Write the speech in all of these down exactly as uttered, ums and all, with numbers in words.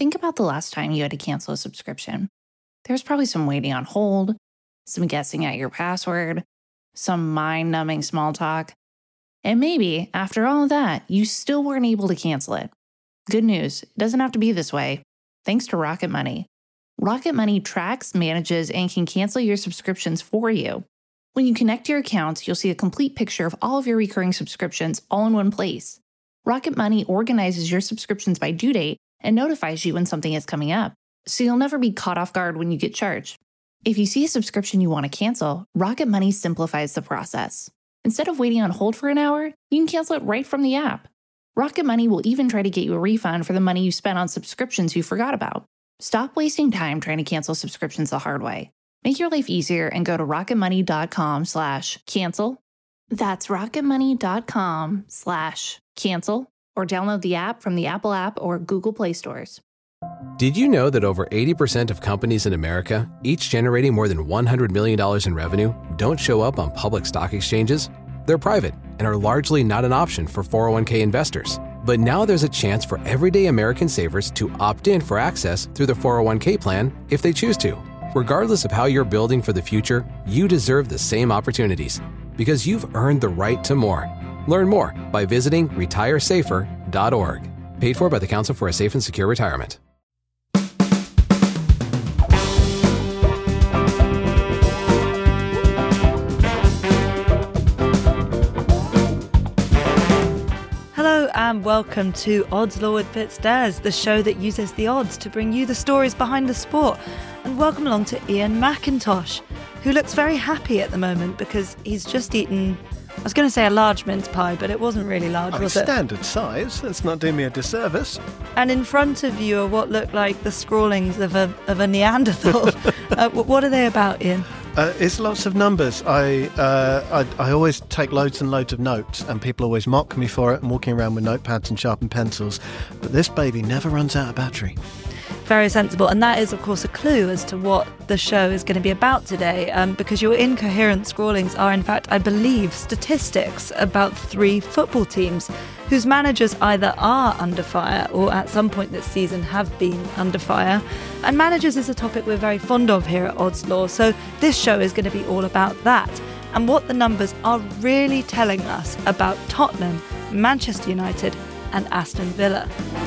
Think about the last time you had to cancel a subscription. There was probably some waiting on hold, some guessing at your password, some mind-numbing small talk. And maybe, after all of that, you still weren't able to cancel it. Good news, it doesn't have to be this way. Thanks to Rocket Money. Rocket Money tracks, manages, and can cancel your subscriptions for you. When you connect your accounts, you'll see a complete picture of all of your recurring subscriptions all in one place. Rocket Money organizes your subscriptions by due date and notifies you when something is coming up, so you'll never be caught off guard when you get charged. If you see a subscription you want to cancel, Rocket Money simplifies the process. Instead of waiting on hold for an hour, you can cancel it right from the app. Rocket Money will even try to get you a refund for the money you spent on subscriptions you forgot about. Stop wasting time trying to cancel subscriptions the hard way. Make your life easier and go to rocketmoney.com slash cancel. That's rocketmoney.com slash cancel, or download the app from the Apple app or Google Play stores. Did you know that over eighty percent of companies in America, each generating more than one hundred million dollars in revenue, don't show up on public stock exchanges? They're private and are largely not an option for four oh one k investors. But now there's a chance for everyday American savers to opt in for access through the four oh one k plan if they choose to. Regardless of how you're building for the future, you deserve the same opportunities because you've earned the right to more. Learn more by visiting retire safer dot org. Paid for by the Council for a Safe and Secure Retirement. Hello and welcome to Odds Law with Fitz Dares, the show that uses the odds to bring you the stories behind the sport. And welcome along to Ian McIntosh, who looks very happy at the moment because he's just eaten, I was going to say a large mince pie, but it wasn't really large, oh, was it? Standard size. Let's not do me a disservice. And in front of you are what look like the scrawlings of a of a Neanderthal. uh, what are they about, Ian? Uh, it's lots of numbers. I, uh, I I always take loads and loads of notes, and people always mock me for it. I'm walking around with notepads and sharpened pencils, but this baby never runs out of battery. Very sensible, and that is of course a clue as to what the show is going to be about today, um, because your incoherent scrawlings are in fact, I believe, statistics about three football teams whose managers either are under fire or at some point this season have been under fire. And managers is a topic we're very fond of here at Odds Law, so this show is going to be all about that and what the numbers are really telling us about Tottenham, Manchester United and Aston Villa.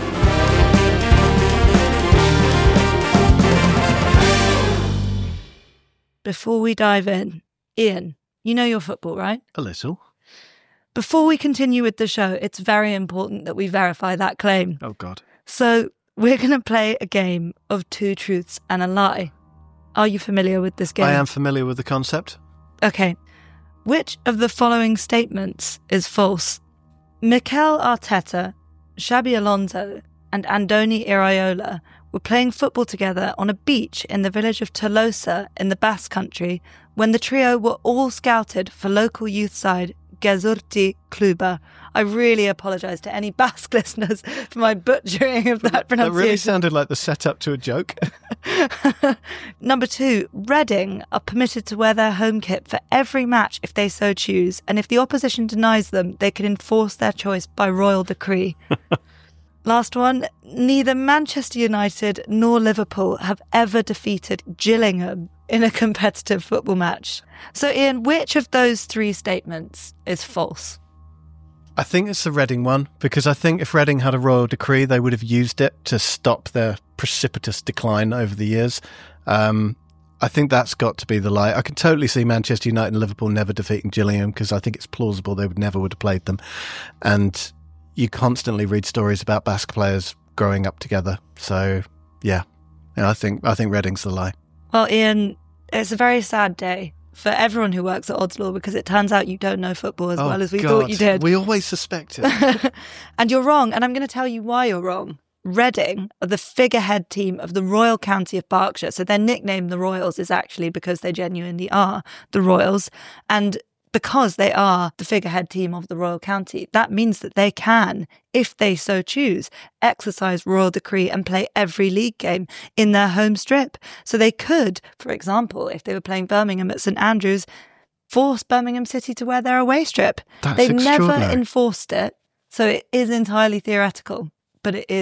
Before we dive in, Ian, you know your football, right? A little. Before we continue with the show, it's very important that we verify that claim. Oh, God. So we're going to play a game of two truths and a lie. Are you familiar with this game? I am familiar with the concept. Okay. Which of the following statements is false? Mikel Arteta, Xabi Alonso and Andoni Iraola were playing football together on a beach in the village of Tolosa in the Basque Country when the trio were all scouted for local youth side Gezurti Kluba. I really apologise to any Basque listeners for my butchering of that pronunciation. That really sounded like the setup to a joke. Number two, Reading are permitted to wear their home kit for every match if they so choose, and if the opposition denies them, they can enforce their choice by royal decree. Last one, neither Manchester United nor Liverpool have ever defeated Gillingham in a competitive football match. So, Ian, which of those three statements is false? I think it's the Reading one, because I think if Reading had a royal decree, they would have used it to stop their precipitous decline over the years. Um, I think that's got to be the lie. I can totally see Manchester United and Liverpool never defeating Gillingham, because I think it's plausible they would never would have played them. And you constantly read stories about Basque players growing up together. So, yeah, yeah I think I think Reading's the lie. Well, Ian, it's a very sad day for everyone who works at Odds Law, because it turns out you don't know football as oh, well as we God. thought you did. We always suspect it. And you're wrong, and I'm going to tell you why you're wrong. Reading are the figurehead team of the Royal County of Berkshire. So their nickname, the Royals, is actually because they genuinely are the Royals. And because they are the figurehead team of the Royal County, that means that they can, if they so choose, exercise royal decree and play every league game in their home strip. So they could, for example, if they were playing Birmingham at St Andrews, force Birmingham City to wear their away strip. That's They've never extraordinary. enforced it, so it is entirely theoretical, but it is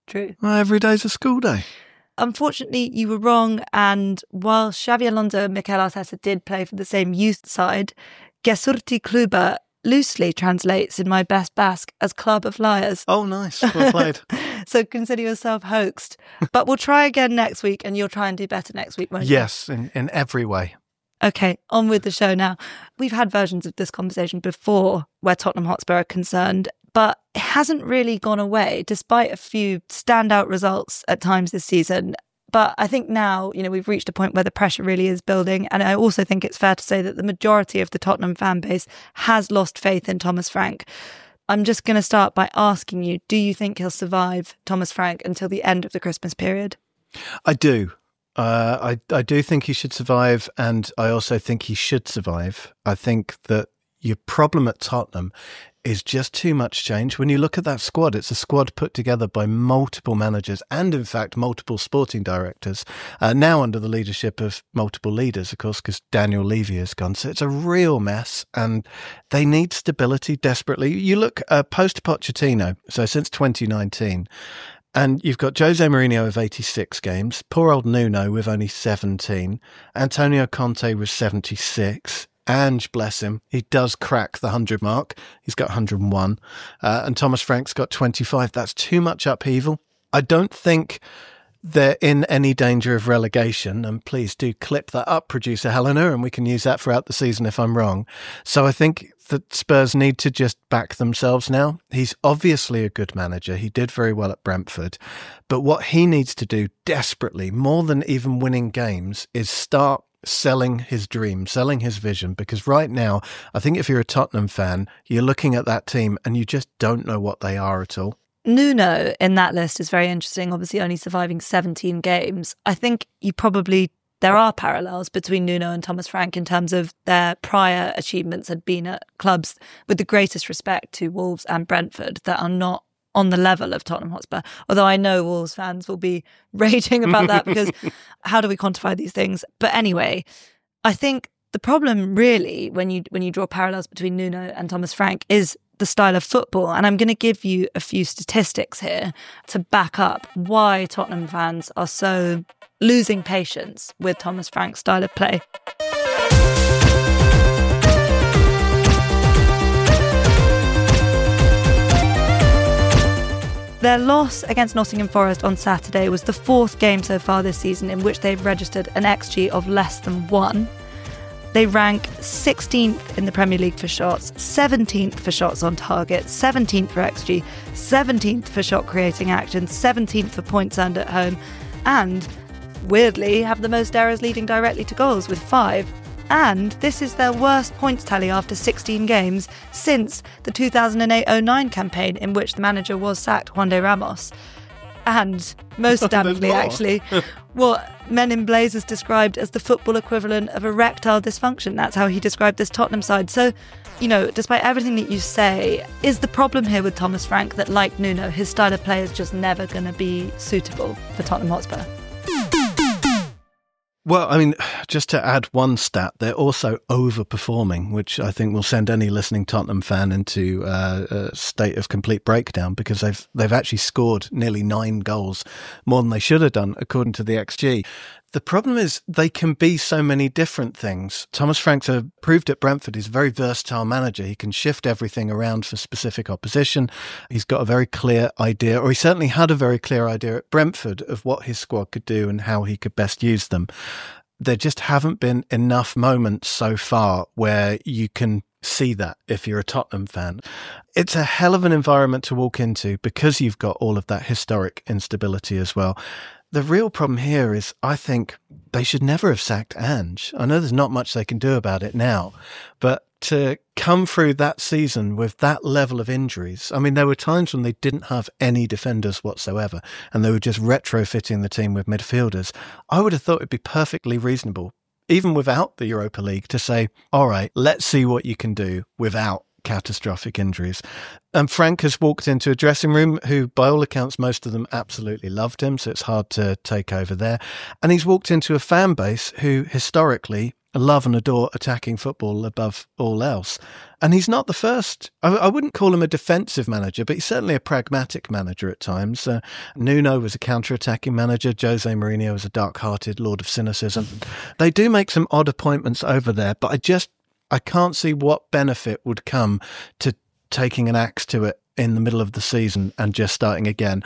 True. Well, every day's a school day. Unfortunately, you were wrong. And while Xabi Alonso and Mikel Arteta did play for the same youth side, Gezurti Kluba loosely translates in my best Basque as Club of Liars. Oh, nice. Well played. So consider yourself hoaxed. But we'll try again next week and you'll try and do better next week, won't you? Yes, in, in every way. Okay, on with the show now. We've had versions of this conversation before where Tottenham Hotspur are concerned, but it hasn't really gone away despite a few standout results at times this season. But I think now, you know, we've reached a point where the pressure really is building. And I also think it's fair to say that the majority of the Tottenham fan base has lost faith in Thomas Frank. I'm just going to start by asking you, do you think he'll survive Thomas Frank until the end of the Christmas period? I do. Uh, I, I do think he should survive. And I also think he should survive. I think that your problem at Tottenham is just too much change. When you look at that squad, it's a squad put together by multiple managers and, in fact, multiple sporting directors, uh, now under the leadership of multiple leaders, of course, because Daniel Levy has gone. So it's a real mess and they need stability desperately. You look uh, post-Pochettino, so since twenty nineteen, and you've got Jose Mourinho with eighty-six games, poor old Nuno with only seventeen, Antonio Conte with seventy-six, Ange, bless him, he does crack the one hundred mark. He's got one hundred and one. Uh, and Thomas Frank's got twenty-five. That's too much upheaval. I don't think they're in any danger of relegation. And please do clip that up, producer Helena, and we can use that throughout the season if I'm wrong. So I think that Spurs need to just back themselves now. He's obviously a good manager. He did very well at Brentford. But what he needs to do desperately, more than even winning games, is start selling his dream, selling his vision, because right now, I think if you're a Tottenham fan, you're looking at that team and you just don't know what they are at all. Nuno in that list is very interesting, obviously only surviving seventeen games. I think you probably, there are parallels between Nuno and Thomas Frank in terms of their prior achievements had been at clubs, with the greatest respect to Wolves and Brentford, that are not on the level of Tottenham Hotspur. Although I know Wolves fans will be raging about that because how do we quantify these things? But anyway, I think the problem really when you when you draw parallels between Nuno and Thomas Frank is the style of football. And I'm going to give you a few statistics here to back up why Tottenham fans are so losing patience with Thomas Frank's style of play. Their loss against Nottingham Forest on Saturday was the fourth game so far this season in which they've registered an X G of less than one. They rank sixteenth in the Premier League for shots, seventeenth for shots on target, seventeenth for X G, seventeenth for shot creating action, seventeenth for points earned at home, and, weirdly, have the most errors leading directly to goals with five. And this is their worst points tally after sixteen games since the two thousand eight oh nine campaign in which the manager was sacked, Juan de Ramos. And most damningly, actually, what Men in Blazers described as the football equivalent of erectile dysfunction. That's how he described this Tottenham side. So, you know, despite everything that you say, is the problem here with Thomas Frank that, like Nuno, his style of play is just never going to be suitable for Tottenham Hotspur? Well, I mean, just to add one stat, they're also overperforming, which I think will send any listening Tottenham fan into uh, a state of complete breakdown, because they've they've actually scored nearly nine goals, more than they should have done, according to the X G. The problem is they can be so many different things. Thomas Frank's proved at Brentford he's a very versatile manager. He can shift everything around for specific opposition. He's got a very clear idea, or he certainly had a very clear idea at Brentford of what his squad could do and how he could best use them. There just haven't been enough moments so far where you can see that if you're a Tottenham fan. It's a hell of an environment to walk into because you've got all of that historic instability as well. The real problem here is I think they should never have sacked Ange. I know there's not much they can do about it now, but to come through that season with that level of injuries, I mean, there were times when they didn't have any defenders whatsoever and they were just retrofitting the team with midfielders. I would have thought it'd be perfectly reasonable, even without the Europa League, to say, all right, let's see what you can do without catastrophic injuries. And Frank has walked into a dressing room who, by all accounts, most of them absolutely loved him, so it's hard to take over there. And he's walked into a fan base who, historically, love and adore attacking football above all else. And he's not the first. I, I wouldn't call him a defensive manager, but he's certainly a pragmatic manager at times. Uh, Nuno was a counter-attacking manager. Jose Mourinho was a dark-hearted lord of cynicism. They do make some odd appointments over there, but I just, I can't see what benefit would come to taking an axe to it in the middle of the season and just starting again,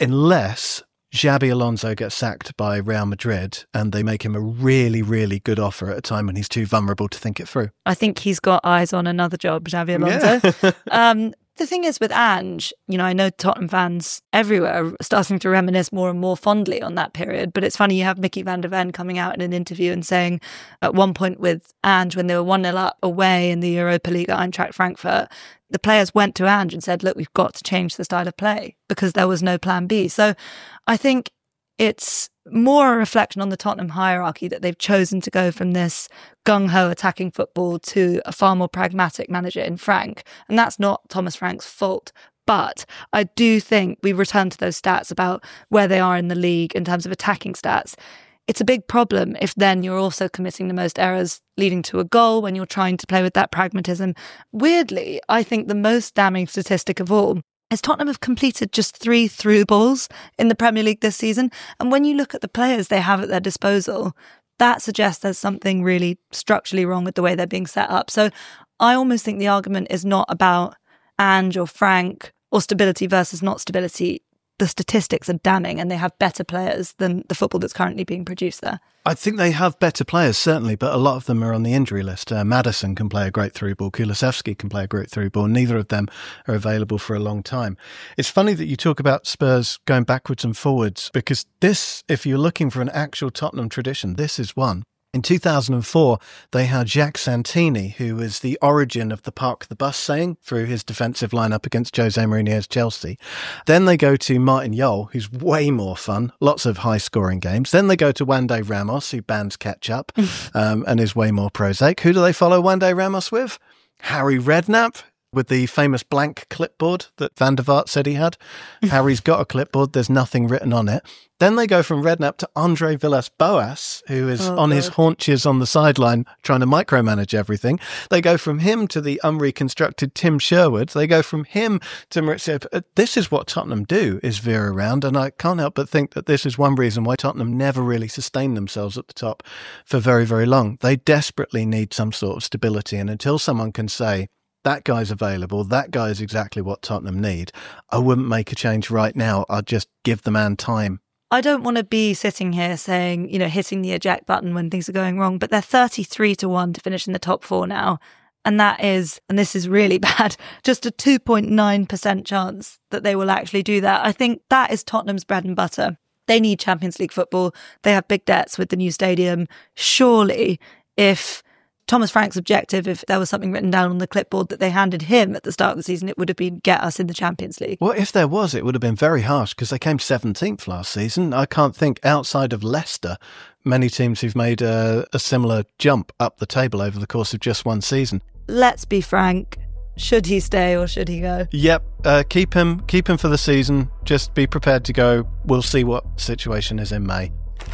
unless Xabi Alonso gets sacked by Real Madrid and they make him a really, really good offer at a time when he's too vulnerable to think it through. I think he's got eyes on another job, Xabi Alonso. Yeah. um, the thing is with Ange, you know, I know Tottenham fans everywhere are starting to reminisce more and more fondly on that period. But it's funny, you have Mickey van der Ven coming out in an interview and saying at one point with Ange, when they were one nil up away in the Europa League at Eintracht Frankfurt, the players went to Ange and said, look, we've got to change the style of play because there was no plan B. So I think it's more a reflection on the Tottenham hierarchy that they've chosen to go from this gung-ho attacking football to a far more pragmatic manager in Frank. And that's not Thomas Frank's fault. But I do think we return to those stats about where they are in the league in terms of attacking stats. It's a big problem if then you're also committing the most errors leading to a goal when you're trying to play with that pragmatism. Weirdly, I think the most damning statistic of all is Tottenham have completed just three through balls in the Premier League this season. And when you look at the players they have at their disposal, that suggests there's something really structurally wrong with the way they're being set up. So I almost think the argument is not about Ange or Frank or stability versus not stability. The statistics are damning and they have better players than the football that's currently being produced there. I think they have better players, certainly, but a lot of them are on the injury list. Uh, Maddison can play a great through ball. Kulusevski can play a great through ball. Neither of them are available for a long time. It's funny that you talk about Spurs going backwards and forwards, because this, if you're looking for an actual Tottenham tradition, this is one. In two thousand four, they had Jacques Santini, who was the origin of the park the bus saying through his defensive lineup against Jose Mourinho's Chelsea. Then they go to Martin Jol, who's way more fun, lots of high-scoring games. Then they go to Juande Ramos, who bans ketchup um, and is way more prosaic. Who do they follow Juande Ramos with? Harry Redknapp, with the famous blank clipboard that Van der Vaart said he had. Harry's got a clipboard, there's nothing written on it. Then they go from Redknapp to Andre Villas-Boas, who is oh, on God. his haunches on the sideline trying to micromanage everything. They go from him to the unreconstructed Tim Sherwood. They go from him to Maurizio. This is what Tottenham do, is veer around, and I can't help but think that this is one reason why Tottenham never really sustained themselves at the top for very, very long. They desperately need some sort of stability, and until someone can say, that guy's available, that guy is exactly what Tottenham need, I wouldn't make a change right now. I'd just give the man time. I don't want to be sitting here saying, you know, hitting the eject button when things are going wrong, but they're thirty-three to one to finish in the top four now. And that is, and this is really bad, just a two point nine percent chance that they will actually do that. I think that is Tottenham's bread and butter. They need Champions League football. They have big debts with the new stadium. Surely, if Thomas Frank's objective, if there was something written down on the clipboard that they handed him at the start of the season, it would have been get us in the Champions League. Well, if there was, it would have been very harsh because they came seventeenth last season. I can't think outside of Leicester many teams who've made a, a similar jump up the table over the course of just one season. Let's be frank. Should he stay or should he go? Yep. Uh, keep him, keep him for the season. Just be prepared to go. We'll see what situation is in May.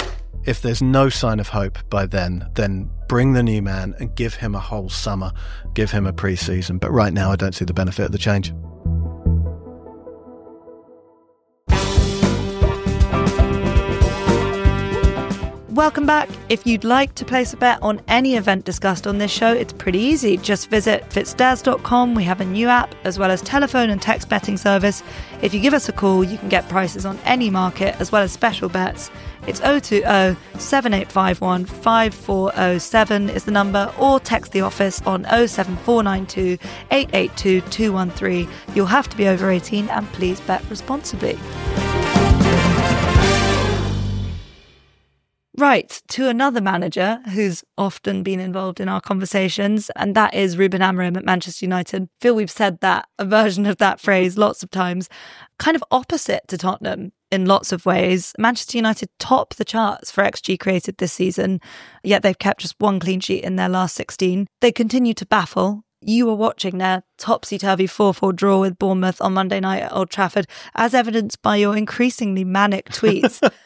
If there's no sign of hope by then, then bring the new man and give him a whole summer, give him a pre-season. But right now, I don't see the benefit of the change. Welcome back. If you'd like to place a bet on any event discussed on this show, it's pretty easy. Just visit fitstairs dot com. We have a new app as well as telephone and text betting service. If you give us a call, you can get prices on any market as well as special bets. It's oh two oh, seven eight five one, five four oh seven is the number, or text the office on oh seven four nine two, eight eight two, two one three. You'll have to be over eighteen and please bet responsibly. Right, to another manager who's often been involved in our conversations, and that is Ruben Amorim at Manchester United. I feel we've said that, a version of that phrase lots of times, kind of opposite to Tottenham in lots of ways. Manchester United top the charts for X G created this season, yet they've kept just one clean sheet in their last sixteen. They continue to baffle. You were watching their topsy-turvy four four draw with Bournemouth on Monday night at Old Trafford, as evidenced by your increasingly manic tweets.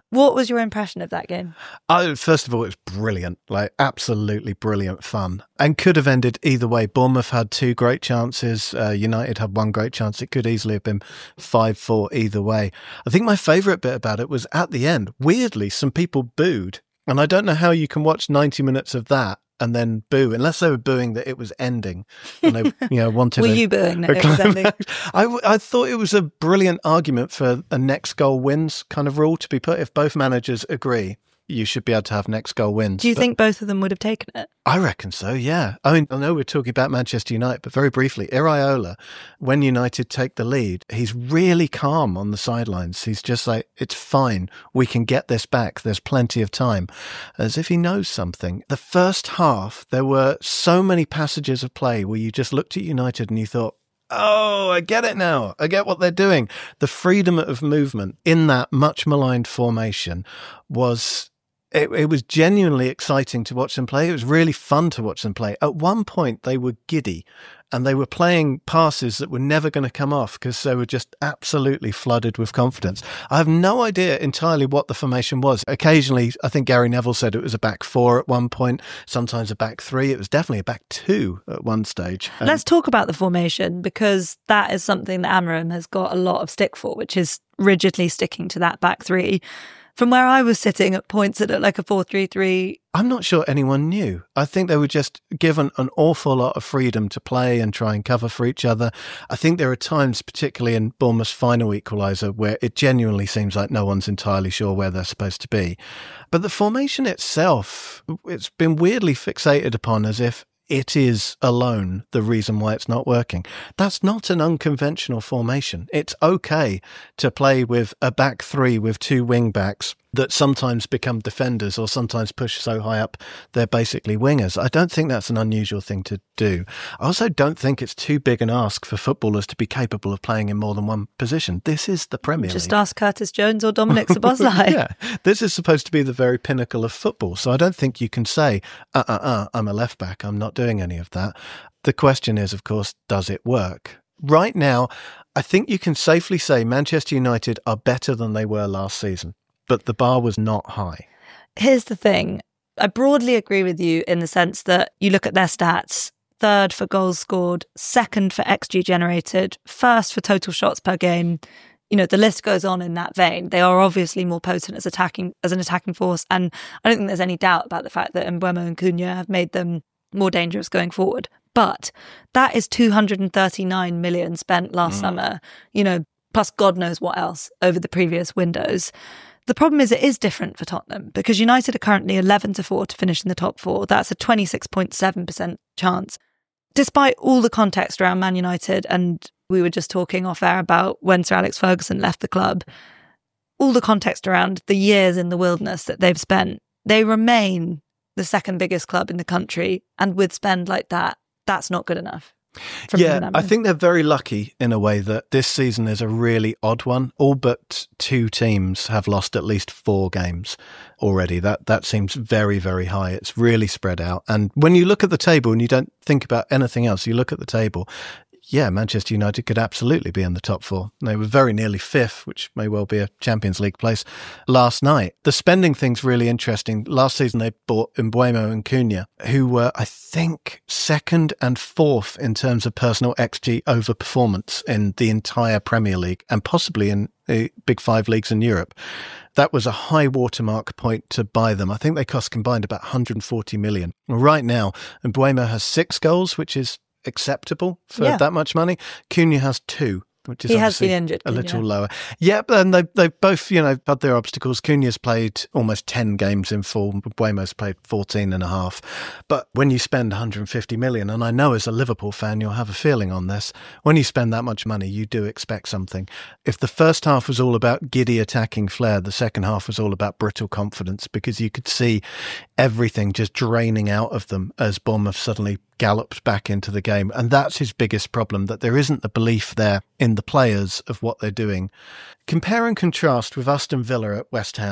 What was your impression of that game? I, first of all, it was brilliant, like absolutely brilliant fun, and could have ended either way. Bournemouth had two great chances. Uh, United had one great chance. It could easily have been five four either way. I think my favourite bit about it was at the end. Weirdly, some people booed, and I don't know how you can watch ninety minutes of that and then boo, unless they were booing that it was ending. And they, you know, wanted. Were a, you booing that it was ending? I, I thought it was a brilliant argument for a next goal wins kind of rule to be put. If both managers agree, you should be able to have next goal wins. Do you but think both of them would have taken it? I reckon so, yeah. I mean, I know we're talking about Manchester United, but very briefly, Iraola, when United take the lead, he's really calm on the sidelines. He's just like, it's fine. We can get this back. There's plenty of time. As if he knows something. The first half, there were so many passages of play where you just looked at United and you thought, oh, I get it now. I get what they're doing. The freedom of movement in that much maligned formation was... It, it was genuinely exciting to watch them play. It was really fun to watch them play. At one point, they were giddy and they were playing passes that were never going to come off because they were just absolutely flooded with confidence. I have no idea entirely what the formation was. Occasionally, I think Gary Neville said it was a back four at one point, sometimes a back three. It was definitely a back two at one stage. Um, Let's talk about the formation, because that is something that Amorim has got a lot of stick for, which is rigidly sticking to that back three. From where I was sitting, at points it looked like a four three three. I'm not sure anyone knew. I think they were just given an awful lot of freedom to play and try and cover for each other. I think there are times, particularly in Bournemouth's final equaliser, where it genuinely seems like no one's entirely sure where they're supposed to be. But the formation itself, it's been weirdly fixated upon as if it is alone the reason why it's not working. That's not an unconventional formation. It's okay to play with a back three with two wing backs that sometimes become defenders or sometimes push so high up they're basically wingers. I don't think that's an unusual thing to do. I also don't think it's too big an ask for footballers to be capable of playing in more than one position. This is the Premier League. Just ask Curtis Jones or Dominic Szoboszlai. Yeah, this is supposed to be the very pinnacle of football. So I don't think you can say, uh-uh-uh, I'm a left back, I'm not doing any of that. The question is, of course, does it work? Right now, I think you can safely say Manchester United are better than they were last season. But the bar was not high. Here's the thing. I broadly agree with you in the sense that you look at their stats, third for goals scored, second for X G generated, first for total shots per game. You know, the list goes on in that vein. They are obviously more potent as attacking as an attacking force. And I don't think there's any doubt about the fact that Mbeumo and Cunha have made them more dangerous going forward. But that is two hundred thirty-nine million spent last mm. summer, you know, plus God knows what else over the previous windows. The problem is it is different for Tottenham because United are currently eleven to four to finish in the top four. That's a twenty-six point seven percent chance. Despite all the context around Man United, and we were just talking off air about when Sir Alex Ferguson left the club, all the context around the years in the wilderness that they've spent, they remain the second biggest club in the country. And with spend like that, that's not good enough. Yeah, I think they're very lucky in a way that this season is a really odd one. All but two teams have lost at least four games already. That that seems very, very high. It's really spread out. And when you look at the table and you don't think about anything else, you look at the table, yeah, Manchester United could absolutely be in the top four. They were very nearly fifth, which may well be a Champions League place last night. The spending thing's really interesting. Last season, they bought Mbeumo and Cunha, who were, I think, second and fourth in terms of personal X G over performance in the entire Premier League and possibly in the big five leagues in Europe. That was a high watermark point to buy them. I think they cost combined about one hundred forty million. Right now, Mbeumo has six goals, which is acceptable for yeah. that much money. Cunha has two, which is he obviously has been injured, a little yeah. lower. Yeah, and they they both, you know, had their obstacles. Cunha's played almost ten games in full. Mbeumo's played fourteen and a half. But when you spend one hundred fifty million, and I know as a Liverpool fan you'll have a feeling on this, when you spend that much money, you do expect something. If the first half was all about giddy attacking flair, the second half was all about brittle confidence, because you could see everything just draining out of them as Bournemouth suddenly galloped back into the game. And that's his biggest problem, that there isn't the belief there in the players of what they're doing. Compare and contrast with Aston Villa at West Ham.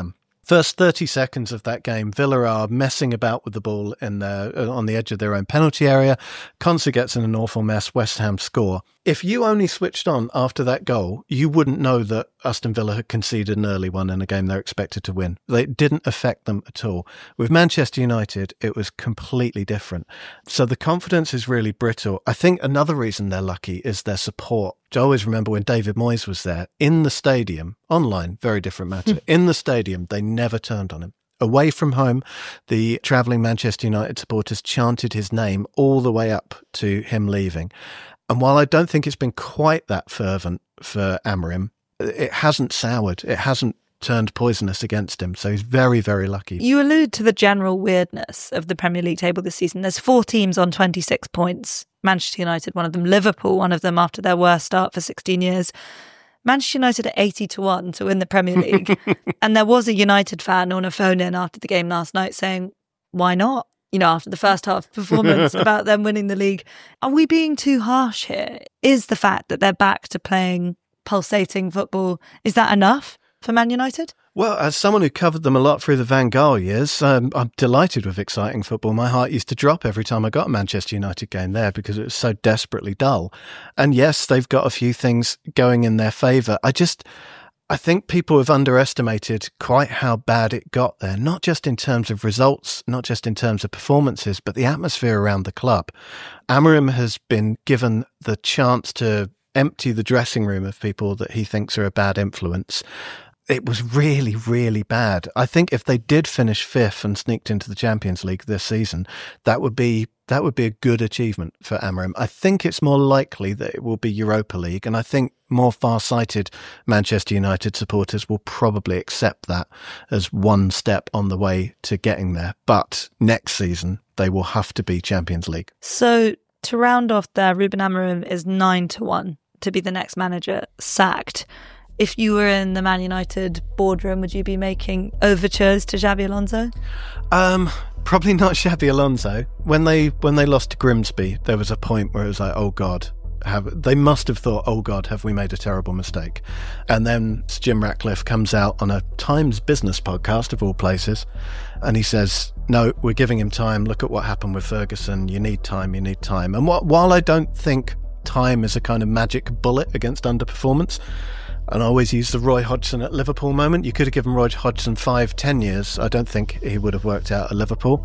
First thirty seconds of that game, Villa are messing about with the ball in their, on the edge of their own penalty area. Konsa gets in an awful mess. West Ham score. If you only switched on after that goal, you wouldn't know that Aston Villa had conceded an early one in a game they're expected to win. It didn't affect them at all. With Manchester United, it was completely different. So the confidence is really brittle. I think another reason they're lucky is their support. I always remember when David Moyes was there, in the stadium, online, very different matter, in the stadium, they never turned on him. Away from home, the travelling Manchester United supporters chanted his name all the way up to him leaving. And while I don't think it's been quite that fervent for Amorim, it hasn't soured. It hasn't turned poisonous against him. So he's very, very lucky. You allude to the general weirdness of the Premier League table this season. There's four teams on twenty-six points. Manchester United, one of them. Liverpool, one of them after their worst start for sixteen years. Manchester United at eighty to one to win the Premier League. And there was a United fan on a phone in after the game last night saying, why not? You know, after the first half performance about them winning the league. Are we being too harsh here? Is the fact that they're back to playing pulsating football, is that enough for Man United? Well, as someone who covered them a lot through the Van Gaal years, um, I'm delighted with exciting football. My heart used to drop every time I got a Manchester United game there because it was so desperately dull. And yes, they've got a few things going in their favour. I just... I think people have underestimated quite how bad it got there, not just in terms of results, not just in terms of performances, but the atmosphere around the club. Amorim has been given the chance to empty the dressing room of people that he thinks are a bad influence. It was really, really bad. I think if they did finish fifth and sneaked into the Champions League this season, that would be that would be a good achievement for Amorim. I think it's more likely that it will be Europa League, and I think more far-sighted Manchester United supporters will probably accept that as one step on the way to getting there. But next season, they will have to be Champions League. So to round off there, Ruben Amorim is nine to one to be the next manager sacked. If you were in the Man United boardroom, would you be making overtures to Xabi Alonso? Um, probably not Xabi Alonso. When they when they lost to Grimsby, there was a point where it was like, oh God, have they must have thought, oh God, have we made a terrible mistake? And then Jim Ratcliffe comes out on a Times Business podcast, of all places, and he says, no, we're giving him time. Look at what happened with Ferguson. You need time, you need time. And what, while I don't think time is a kind of magic bullet against underperformance, and I always use the Roy Hodgson at Liverpool moment. You could have given Roy Hodgson five, ten years. I don't think he would have worked out at Liverpool.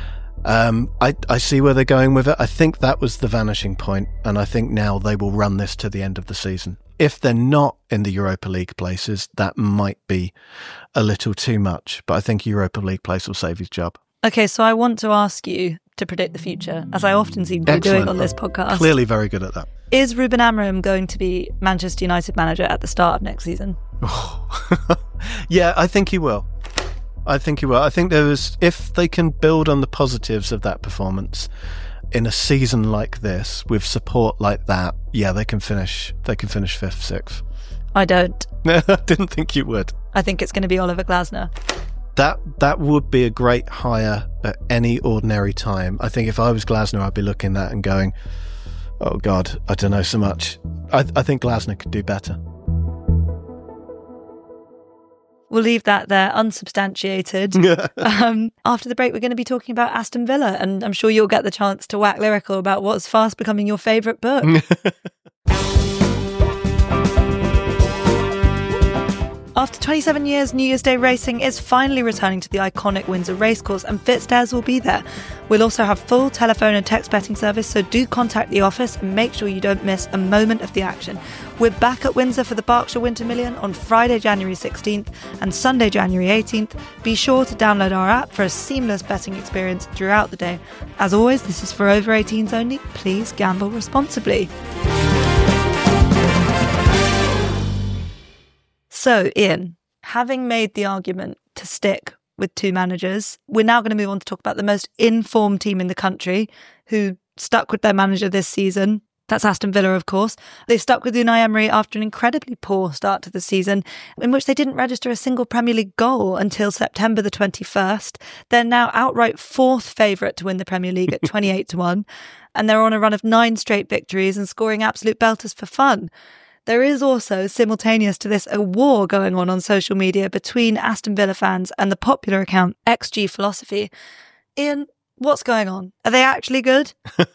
Um, I, I see where they're going with it. I think that was the vanishing point, and I think now they will run this to the end of the season. If they're not in the Europa League places, that might be a little too much, but I think Europa League place will save his job. Okay, so I want to ask you to predict the future, as I often seem to be doing on this podcast. Clearly very good at that. Is Ruben Amorim going to be Manchester United manager at the start of next season? Yeah, I think he will. I think he will. I think there is, if they can build on the positives of that performance in a season like this with support like that, yeah, they can finish. They can finish fifth, sixth. I don't. I didn't think you would. I think it's going to be Oliver Glasner. That that would be a great hire at any ordinary time. I think if I was Glasner, I'd be looking at that and going, oh God, I don't know so much. I, I think Glasner could do better. We'll leave that there, unsubstantiated. um, after the break, we're going to be talking about Aston Villa, and I'm sure you'll get the chance to wax lyrical about what's fast becoming your favourite book. After twenty-seven years, New Year's Day racing is finally returning to the iconic Windsor Racecourse, and FitzDares will be there. We'll also have full telephone and text betting service, so do contact the office and make sure you don't miss a moment of the action. We're back at Windsor for the Berkshire Winter Million on Friday, January sixteenth and Sunday, January eighteenth. Be sure to download our app for a seamless betting experience throughout the day. As always, this is for over eighteens only. Please gamble responsibly. So, Ian, having made the argument to stick with two managers, we're now going to move on to talk about the most informed team in the country who stuck with their manager this season. That's Aston Villa, of course. They stuck with Unai Emery after an incredibly poor start to the season, in which they didn't register a single Premier League goal until September the twenty-first. They're now outright fourth favourite to win the Premier League at twenty-eight to one, and they're on a run of nine straight victories and scoring absolute belters for fun. there is also, simultaneous to this, a war going on on social media between Aston Villa fans and the popular account X G Philosophy. Ian, what's going on? Are they actually good?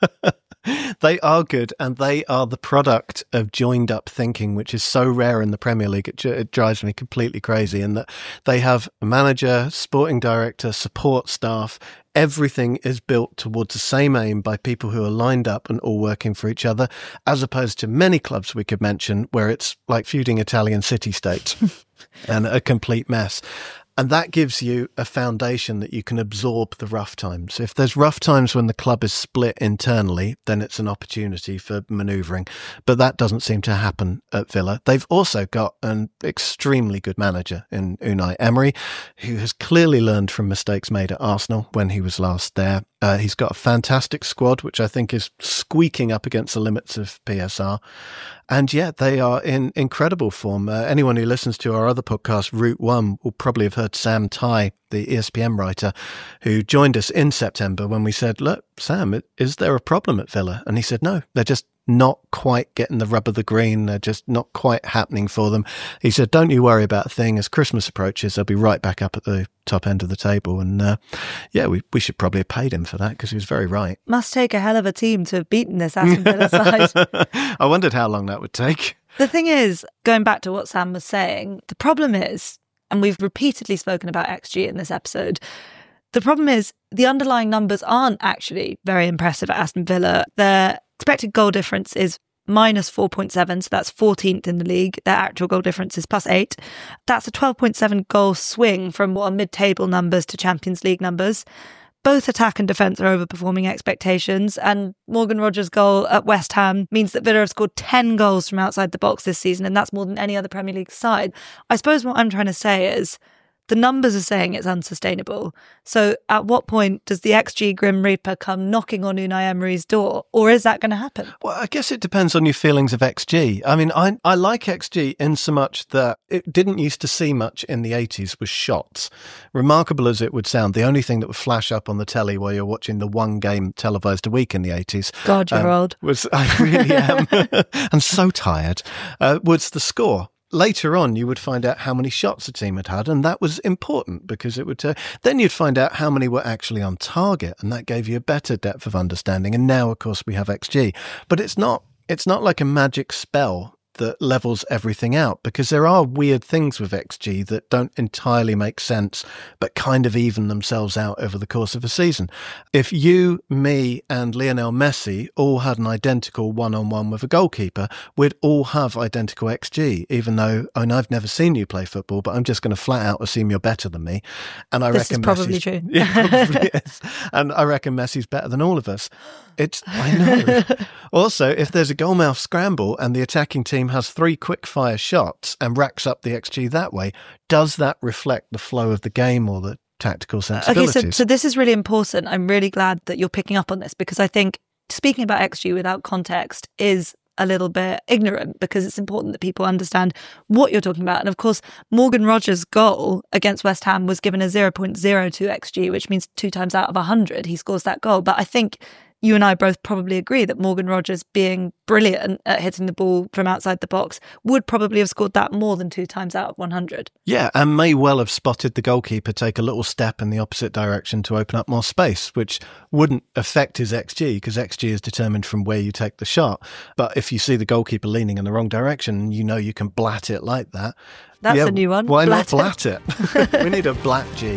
They are good, and they are the product of joined up thinking, which is so rare in the Premier League. It, it drives me completely crazy. And that they have a manager, sporting director, support staff. Everything is built towards the same aim by people who are lined up and all working for each other, as opposed to many clubs we could mention where it's like feuding Italian city-states and a complete mess. And that gives you a foundation that you can absorb the rough times. If there's rough times when the club is split internally, then it's an opportunity for manoeuvring. But that doesn't seem to happen at Villa. They've also got an extremely good manager in Unai Emery, who has clearly learned from mistakes made at Arsenal when he was last there. Uh, he's got a fantastic squad, which I think is squeaking up against the limits of P S R. And yet they are in incredible form. Uh, anyone who listens to our other podcast, Route One, will probably have heard Sam Tighe, the E S P N writer, who joined us in September when we said, look, Sam, is there a problem at Villa? And he said, no, they're just not quite getting the rub of the green. They're just not quite happening for them. He said, don't you worry about a thing. As Christmas approaches, they'll be right back up at the top end of the table. And uh, yeah, we, we should probably have paid him for that because he was very right. Must take a hell of a team to have beaten this Aston Villa side. I wondered how long that would take. The thing is, going back to what Sam was saying, the problem is, and we've repeatedly spoken about X G in this episode, the problem is the underlying numbers aren't actually very impressive at Aston Villa. Their expected goal difference is minus four point seven, so that's fourteenth in the league. Their actual goal difference is plus eight. That's a twelve point seven goal swing from what are mid-table numbers to Champions League numbers. Both attack and defence are overperforming expectations, and Morgan Rogers' goal at West Ham means that Villa have scored ten goals from outside the box this season, and that's more than any other Premier League side. I suppose what I'm trying to say is the numbers are saying it's unsustainable. So at what point does the X G Grim Reaper come knocking on Unai Emery's door? Or is that going to happen? Well, I guess it depends on your feelings of X G. I mean, I, I like X G in so much that it didn't used to see much in the eighties was shots. Remarkable as it would sound, the only thing that would flash up on the telly while you're watching the one game televised a week in the eighties. God, you're um, old. Was, I really am. I'm so tired. Uh, was the score. Later on, you would find out how many shots a team had had, and that was important because it would. Uh, then you'd find out how many were actually on target, and that gave you a better depth of understanding. And now, of course, we have X G, but it's not. It's not like a magic spell that levels everything out, because there are weird things with X G that don't entirely make sense, but kind of even themselves out over the course of a season. If you, me, and Lionel Messi all had an identical one-on-one with a goalkeeper, we'd all have identical X G, even though, I mean, I've never seen you play football, but I'm just going to flat out assume you're better than me. And I this reckon is probably Messi's, true. Yeah, probably is. And I reckon Messi's better than all of us. It's, I know. Also, if there's a goalmouth scramble and the attacking team has three quick-fire shots and racks up the X G that way, does that reflect the flow of the game or the tactical sensibilities? Okay, so, so this is really important. I'm really glad that you're picking up on this, because I think speaking about X G without context is a little bit ignorant, because it's important that people understand what you're talking about. And of course, Morgan Rogers' goal against West Ham was given a zero point zero two X G, which means two times out of one hundred he scores that goal. But I think you and I both probably agree that Morgan Rogers, being brilliant at hitting the ball from outside the box, would probably have scored that more than two times out of one hundred. Yeah, and may well have spotted the goalkeeper take a little step in the opposite direction to open up more space, which wouldn't affect his X G, because X G is determined from where you take the shot. But if you see the goalkeeper leaning in the wrong direction, you know you can blat it like that. That's yeah, a new one. Why Blat not blat it? it? We need a blat G.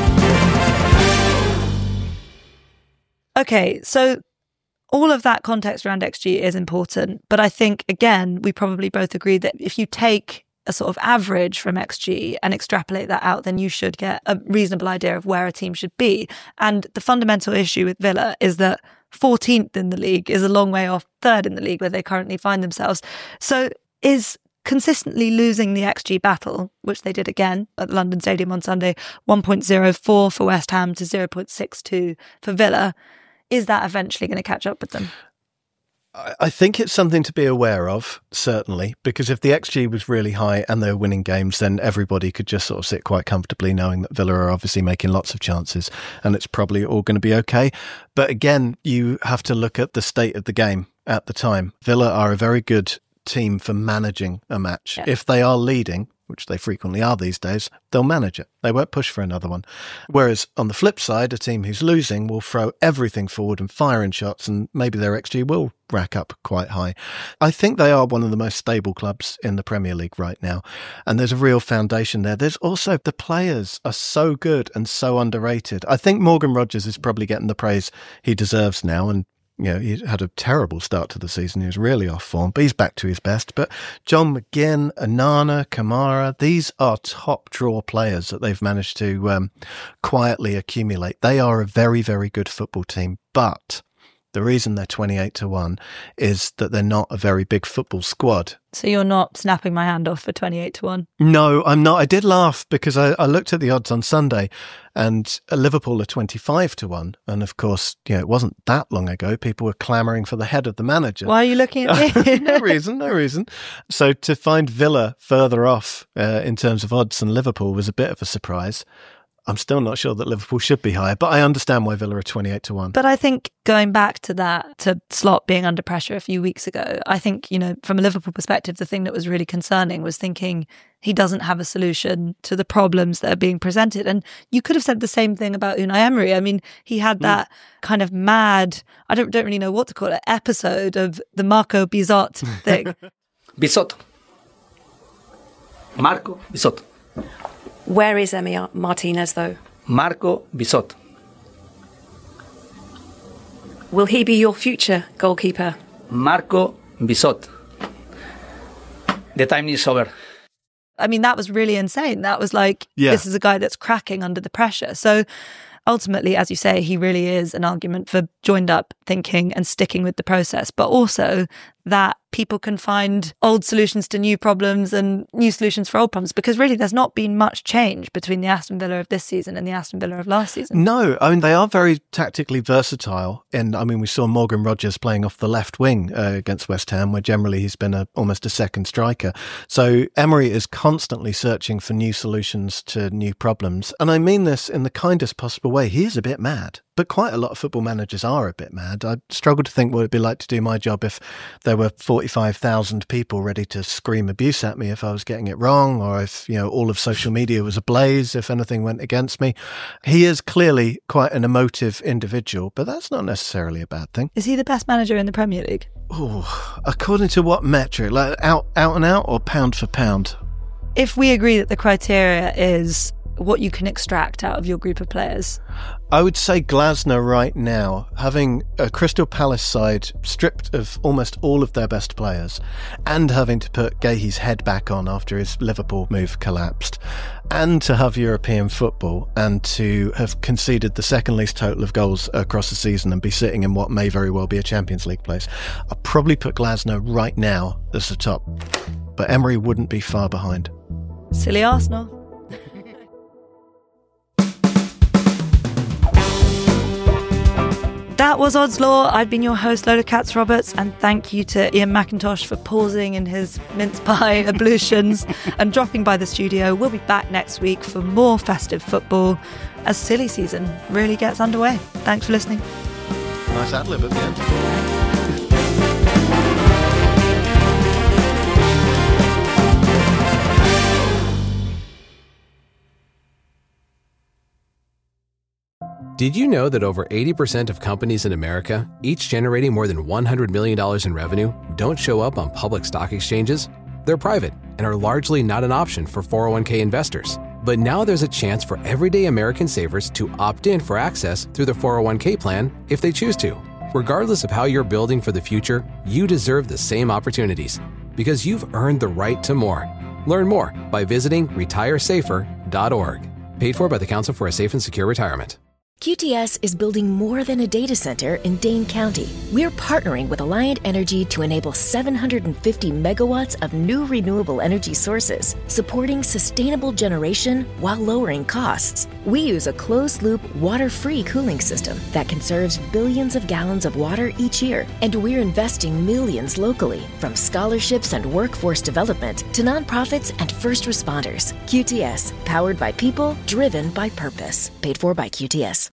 Okay, so all of that context around X G is important. But I think, again, we probably both agree that if you take a sort of average from X G and extrapolate that out, then you should get a reasonable idea of where a team should be. And the fundamental issue with Villa is that fourteenth in the league is a long way off third in the league, where they currently find themselves. So is consistently losing the X G battle, which they did again at the London Stadium on Sunday, one point zero four for West Ham to zero point six two for Villa, is that eventually going to catch up with them? I think it's something to be aware of, certainly, because if the X G was really high and they were winning games, then everybody could just sort of sit quite comfortably knowing that Villa are obviously making lots of chances and it's probably all going to be okay. But again, you have to look at the state of the game at the time. Villa are a very good team for managing a match. Yeah. If they are leading, which they frequently are these days, they'll manage it. They won't push for another one. Whereas on the flip side, a team who's losing will throw everything forward and fire in shots, and maybe their X G will rack up quite high. I think they are one of the most stable clubs in the Premier League right now, and there's a real foundation there. There's also the players are so good and so underrated. I think Morgan Rogers is probably getting the praise he deserves now, and you know, he had a terrible start to the season. He was really off form, but he's back to his best. But John McGinn, Onana, Kamara, these are top draw players that they've managed to um, quietly accumulate. They are a very, very good football team. But the reason they're twenty-eight to one is that they're not a very big football squad. So you're not snapping my hand off for twenty-eight to one? No, I'm not. I did laugh because I, I looked at the odds on Sunday, and Liverpool are twenty-five to one. And of course, you know, it wasn't that long ago. People were clamouring for the head of the manager. Why are you looking at me? No reason, no reason. So to find Villa further off uh, in terms of odds than Liverpool was a bit of a surprise. I'm still not sure that Liverpool should be higher, but I understand why Villa are twenty-eight to one. But I think going back to that, to Slot being under pressure a few weeks ago, I think, you know, from a Liverpool perspective, the thing that was really concerning was thinking he doesn't have a solution to the problems that are being presented. And you could have said the same thing about Unai Emery. I mean, he had that mm. kind of mad, I don't, don't really know what to call it, episode of the Marco Bizot thing. Bizot. Marco Bizot. Where is Emi Martinez, though? Marco Bizot. Will he be your future goalkeeper? Marco Bizot. The time is over. I mean, that was really insane. That was like, yeah. This is a guy that's cracking under the pressure. So ultimately, as you say, he really is an argument for joined up thinking and sticking with the process, but also that people can find old solutions to new problems and new solutions for old problems, because really there's not been much change between the Aston Villa of this season and the Aston Villa of last season. No, I mean, they are very tactically versatile. And I mean, we saw Morgan Rogers playing off the left wing uh, against West Ham, where generally he's been a, almost a second striker. So Emery is constantly searching for new solutions to new problems. And I mean this in the kindest possible way. He is a bit mad. But quite a lot of football managers are a bit mad. I struggle to think what it'd be like to do my job if there were forty-five thousand people ready to scream abuse at me if I was getting it wrong, or if, you know, all of social media was ablaze if anything went against me. He is clearly quite an emotive individual, but that's not necessarily a bad thing. Is he the best manager in the Premier League? Oh, according to what metric? Like out, out and out, or pound for pound? If we agree that the criteria is what you can extract out of your group of players, I would say Glasner right now, having a Crystal Palace side stripped of almost all of their best players, and having to put Guehi's head back on after his Liverpool move collapsed, and to have European football, and to have conceded the second least total of goals across the season and be sitting in what may very well be a Champions League place, I'd probably put Glasner right now as the top. But Emery wouldn't be far behind. Silly Arsenal. That was Odds Law. I've been your host, Lola Katz-Roberts, and thank you to Ian McIntosh for pausing in his mince pie ablutions and dropping by the studio. We'll be back next week for more festive football as silly season really gets underway. Thanks for listening. Nice ad-lib at the end. Did you know that over eighty percent of companies in America, each generating more than one hundred million dollars in revenue, don't show up on public stock exchanges? They're private and are largely not an option for four oh one k investors. But now there's a chance for everyday American savers to opt in for access through the four oh one k plan if they choose to. Regardless of how you're building for the future, you deserve the same opportunities because you've earned the right to more. Learn more by visiting retire safer dot org. Paid for by the Council for a Safe and Secure Retirement. Q T S is building more than a data center in Dane County. We're partnering with Alliant Energy to enable seven hundred fifty megawatts of new renewable energy sources, supporting sustainable generation while lowering costs. We use a closed-loop, water-free cooling system that conserves billions of gallons of water each year, and we're investing millions locally, from scholarships and workforce development to nonprofits and first responders. Q T S, powered by people, driven by purpose. Paid for by Q T S.